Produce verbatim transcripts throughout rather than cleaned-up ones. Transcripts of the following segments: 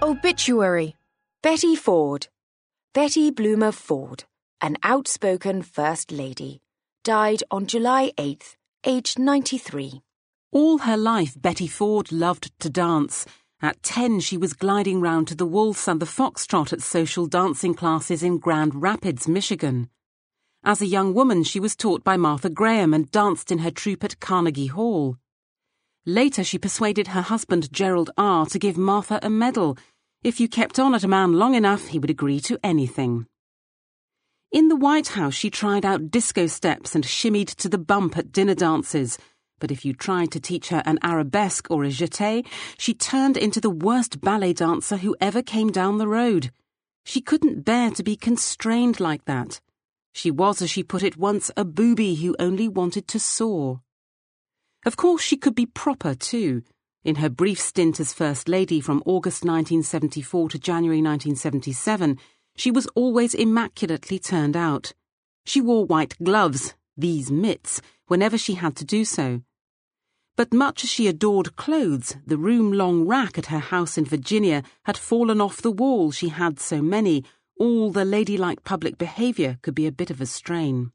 Obituary. Betty Ford. Betty Bloomer Ford, an outspoken First Lady, died on July eighth, aged ninety-three. All her life, Betty Ford loved to dance. At ten, she was gliding round to the waltz and the foxtrot at social dancing classes in Grand Rapids, Michigan. As a young woman, she was taught by Martha Graham and danced in her troupe at Carnegie Hall. Later, she persuaded her husband, Gerald R., to give Martha a medal. If you kept on at a man long enough, he would agree to anything. In the White House, she tried out disco steps and shimmied to the bump at dinner dances. But if you tried to teach her an arabesque or a jeté, she turned into the worst ballet dancer who ever came down the road. She couldn't bear to be constrained like that. She was, as she put it once, a booby who only wanted to soar. Of course, she could be proper, too. In her brief stint as First Lady from August nineteen seventy-four to January nineteen seventy-seven, she was always immaculately turned out. She wore white gloves, these mitts, whenever she had to do so. But much as she adored clothes, the room-long rack at her house in Virginia had fallen off the wall. She had so many. All the ladylike public behaviour could be a bit of a strain.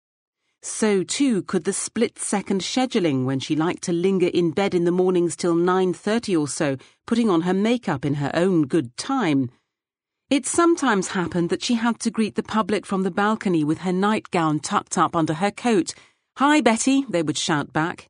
So, too, could the split-second scheduling when she liked to linger in bed in the mornings till nine thirty or so, putting on her makeup in her own good time. It sometimes happened that she had to greet the public from the balcony with her nightgown tucked up under her coat. "Hi, Betty," they would shout back.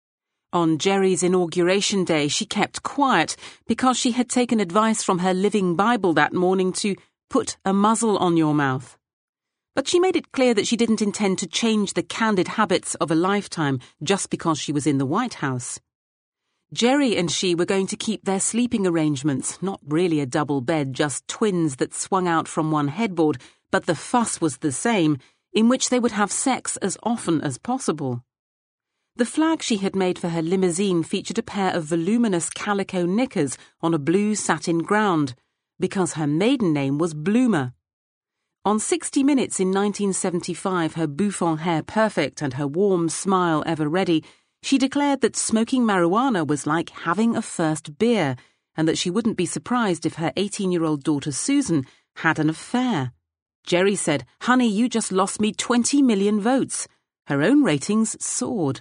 On Jerry's inauguration day, she kept quiet because she had taken advice from her living Bible that morning to put a muzzle on your mouth. But she made it clear that she didn't intend to change the candid habits of a lifetime just because she was in the White House. Jerry and she were going to keep their sleeping arrangements, not really a double bed, just twins that swung out from one headboard, but the fuss was the same, in which they would have sex as often as possible. The flag she had made for her limousine featured a pair of voluminous calico knickers on a blue satin ground, because her maiden name was Bloomer. On sixty minutes in nineteen seventy-five, her bouffant hair perfect and her warm smile ever ready, she declared that smoking marijuana was like having a first beer, and that she wouldn't be surprised if her eighteen-year-old daughter Susan had an affair. Jerry said, "Honey, you just lost me twenty million votes." Her own ratings soared.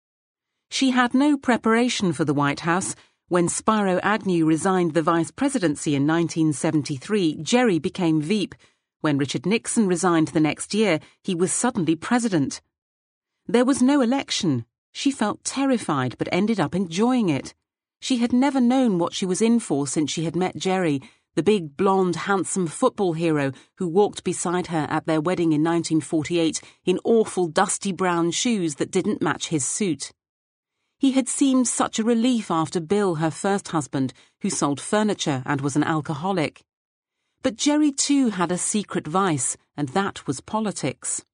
She had no preparation for the White House. When Spiro Agnew resigned the vice presidency in nineteen seventy-three, Jerry became V P. When Richard Nixon resigned the next year, he was suddenly president. There was no election. She felt terrified but ended up enjoying it. She had never known what she was in for since she had met Jerry, the big, blonde, handsome football hero who walked beside her at their wedding in nineteen forty-eight in awful dusty brown shoes that didn't match his suit. He had seemed such a relief after Bill, her first husband, who sold furniture and was an alcoholic. But Jerry too had a secret vice, and that was politics.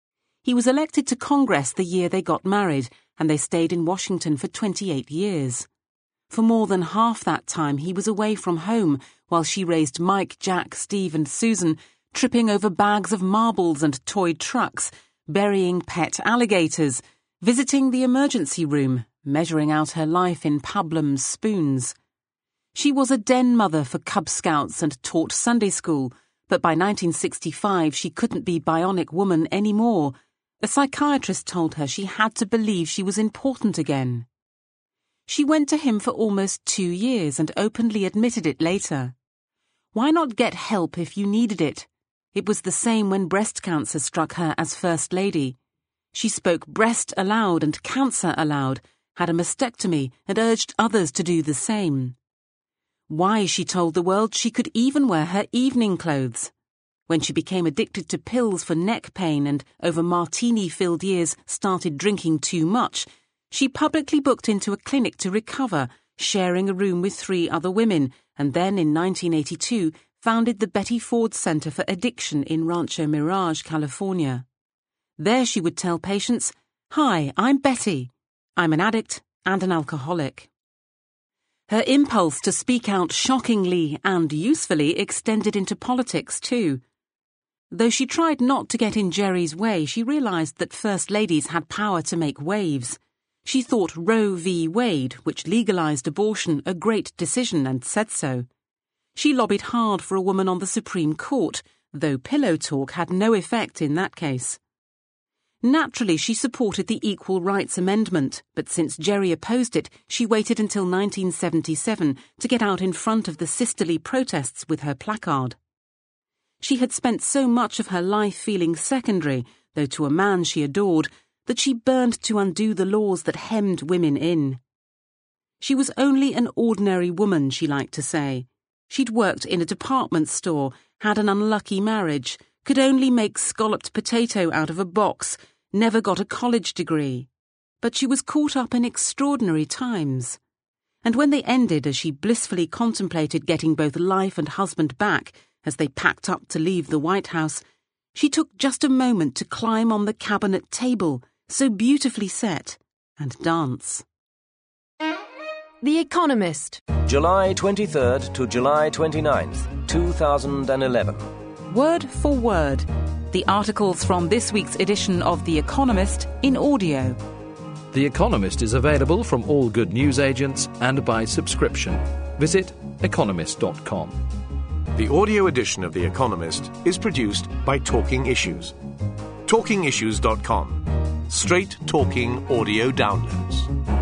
He was elected to Congress the year they got married, and they stayed in Washington for twenty-eight years. For more than half that time he was away from home, while she raised Mike, Jack, Steve and Susan, tripping over bags of marbles and toy trucks, burying pet alligators, visiting the emergency room, measuring out her life in Pablum's spoons. She was a den mother for Cub Scouts and taught Sunday school, but by nineteen sixty-five she couldn't be bionic woman anymore. A psychiatrist told her she had to believe she was important again. She went to him for almost two years and openly admitted it later. Why not get help if you needed it? It was the same when breast cancer struck her as First Lady. She spoke breast aloud and cancer aloud, had a mastectomy and urged others to do the same. Why, she told the world, she could even wear her evening clothes. When she became addicted to pills for neck pain and over martini-filled years started drinking too much, she publicly booked into a clinic to recover, sharing a room with three other women, and then in nineteen eighty-two founded the Betty Ford Center for Addiction in Rancho Mirage, California. There she would tell patients, "Hi, I'm Betty. I'm an addict and an alcoholic." Her impulse to speak out shockingly and usefully extended into politics too. Though she tried not to get in Jerry's way, she realized that First Ladies had power to make waves. She thought Roe v. Wade, which legalized abortion, a great decision and said so. She lobbied hard for a woman on the Supreme Court, though pillow talk had no effect in that case. Naturally, she supported the Equal Rights Amendment, but since Gerry opposed it, she waited until nineteen seventy-seven to get out in front of the sisterly protests with her placard. She had spent so much of her life feeling secondary, though to a man she adored, that she burned to undo the laws that hemmed women in. She was only an ordinary woman, she liked to say. She'd worked in a department store, had an unlucky marriage, could only make scalloped potato out of a box, never got a college degree. But she was caught up in extraordinary times. And when they ended as she blissfully contemplated getting both life and husband back as they packed up to leave the White House, she took just a moment to climb on the cabinet table, so beautifully set, and dance. The Economist. July twenty-third to July twenty-ninth, two thousand eleven. Word for word, the articles from this week's edition of The Economist in audio. The Economist is available from all good news agents and by subscription. Visit economist dot com. The audio edition of The Economist is produced by Talking Issues. talking issues dot com. Straight talking audio downloads.